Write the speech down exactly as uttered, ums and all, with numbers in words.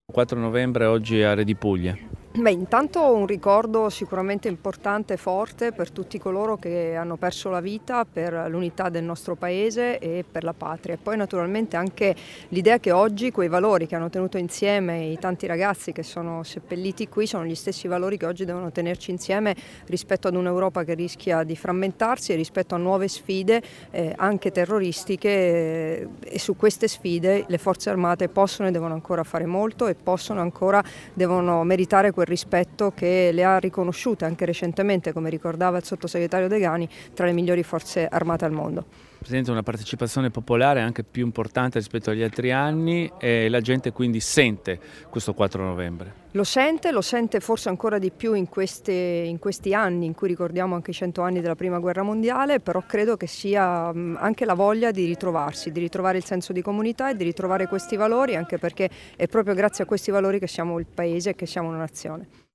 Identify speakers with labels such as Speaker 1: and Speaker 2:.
Speaker 1: quattro novembre oggi a Re di Puglia.
Speaker 2: Beh, intanto un ricordo sicuramente importante e forte per tutti coloro che hanno perso la vita per l'unità del nostro paese e per la patria. E poi naturalmente anche l'idea che oggi quei valori che hanno tenuto insieme i tanti ragazzi che sono seppelliti qui sono gli stessi valori che oggi devono tenerci insieme rispetto ad un'Europa che rischia di frammentarsi e rispetto a nuove sfide eh, anche terroristiche eh, e su queste sfide le forze armate possono e devono ancora fare molto e possono ancora, devono meritare quel rispetto che le ha riconosciute anche recentemente, come ricordava il sottosegretario Degani, tra le migliori forze armate al mondo.
Speaker 1: Presidente, una partecipazione popolare anche più importante rispetto agli altri anni e la gente quindi sente questo quattro novembre.
Speaker 2: Lo sente, lo sente forse ancora di più in, queste, in questi anni in cui ricordiamo anche i cento anni della Prima Guerra Mondiale, però credo che sia anche la voglia di ritrovarsi, di ritrovare il senso di comunità e di ritrovare questi valori, anche perché è proprio grazie a questi valori che siamo il paese e che siamo una nazione.